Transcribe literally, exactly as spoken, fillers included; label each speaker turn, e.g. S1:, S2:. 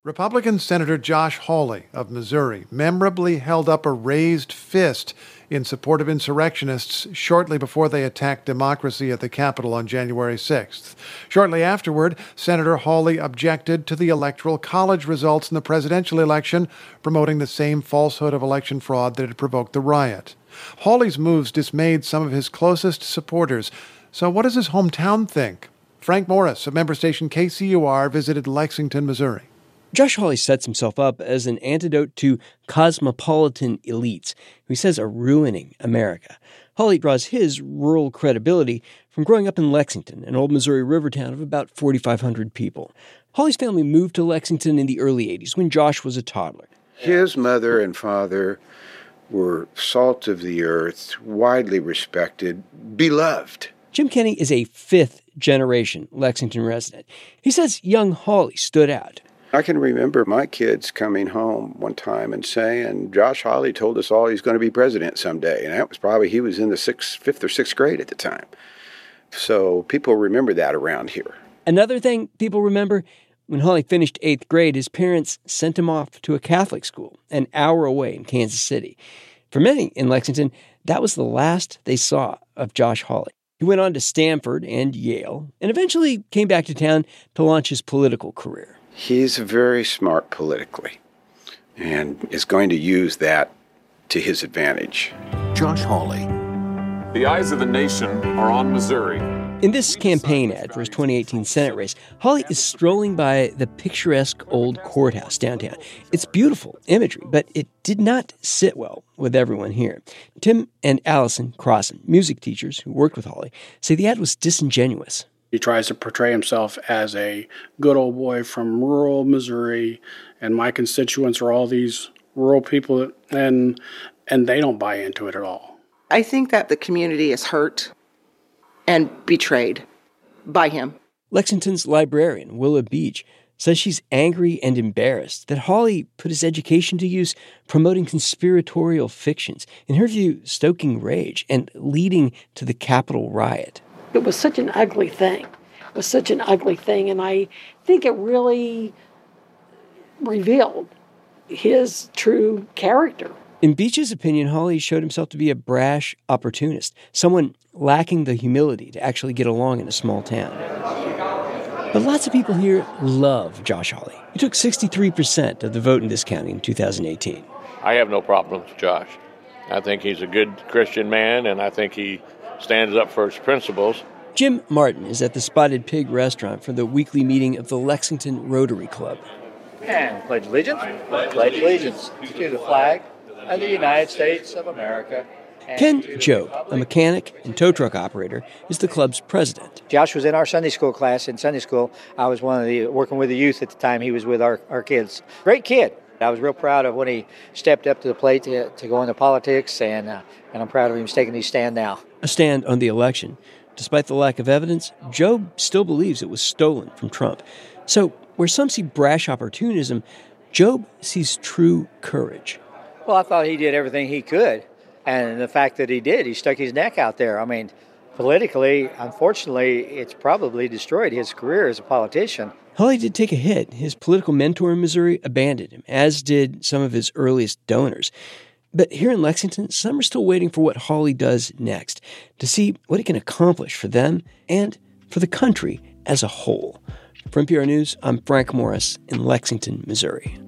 S1: Republican Senator Josh Hawley of Missouri memorably held up a raised fist in support of insurrectionists shortly before they attacked democracy at the Capitol on January sixth. Shortly afterward, Senator Hawley objected to the Electoral College results in the presidential election, promoting the same falsehood of election fraud that had provoked the riot. Hawley's moves dismayed some of his closest supporters. So what does his hometown think? Frank Morris of member station K C U R visited Lexington, Missouri.
S2: Josh Hawley sets himself up as an antidote to cosmopolitan elites who he says are ruining America. Hawley draws his rural credibility from growing up in Lexington, an old Missouri river town of about forty-five hundred people. Hawley's family moved to Lexington in the early eighties when Josh was a toddler.
S3: His mother and father were salt of the earth, widely respected, beloved.
S2: Jim Kenny is a fifth-generation Lexington resident. He says young Hawley stood out.
S3: I can remember my kids coming home one time and saying, Josh Hawley told us all he's going to be president someday. And that was probably, he was in the sixth, fifth or sixth grade at the time. So people remember that around here.
S2: Another thing people remember, when Hawley finished eighth grade, his parents sent him off to a Catholic school an hour away in Kansas City. For many in Lexington, that was the last they saw of Josh Hawley. He went on to Stanford and Yale, and eventually came back to town to launch his political career.
S3: He's very smart politically and is going to use that to his advantage.
S4: Josh Hawley.
S5: The eyes of the nation are on Missouri.
S2: In this campaign ad for his twenty eighteen Senate race, Hawley is strolling by the picturesque old courthouse downtown. It's beautiful imagery, but it did not sit well with everyone here. Tim and Allison Crossan, music teachers who worked with Hawley, say the ad was disingenuous.
S6: He tries to portray himself as a good old boy from rural Missouri, and my constituents are all these rural people, and and they don't buy into it at all.
S7: I think that the community is hurt and betrayed by him.
S2: Lexington's librarian, Willa Beach, says she's angry and embarrassed that Hawley put his education to use promoting conspiratorial fictions, in her view, stoking rage and leading to the Capitol riot.
S8: It was such an ugly thing. It was such an ugly thing, and I think it really revealed his true character.
S2: In Beach's opinion, Hawley showed himself to be a brash opportunist, someone lacking the humility to actually get along in a small town. But lots of people here love Josh Hawley. He took sixty-three percent of the vote in this county in two thousand eighteen.
S9: I have no problem with Josh. I think he's a good Christian man, and I think he stands up for his principles.
S2: Jim Martin is at the Spotted Pig restaurant for the weekly meeting of the Lexington Rotary Club.
S10: And pledge allegiance. Pledge allegiance to the flag of the United States of America.
S2: Ken Jobe, a mechanic and tow truck operator, is the club's president.
S10: Josh was in our Sunday school class. In Sunday school, I was one of the working with the youth at the time. He was with our, our kids. Great kid. I was real proud of when he stepped up to the plate to, to go into politics, and uh, and I'm proud of him taking his stand now.
S2: A stand on the election. Despite the lack of evidence, Jobe still believes it was stolen from Trump. So, where some see brash opportunism, Jobe sees true courage.
S10: Well, I thought he did everything he could, and the fact that he did, he stuck his neck out there. I mean, politically, unfortunately, it's probably destroyed his career as a politician.
S2: Hawley did take a hit. His political mentor in Missouri abandoned him, as did some of his earliest donors. But here in Lexington, some are still waiting for what Hawley does next, to see what he can accomplish for them and for the country as a whole. For N P R News, I'm Frank Morris in Lexington, Missouri.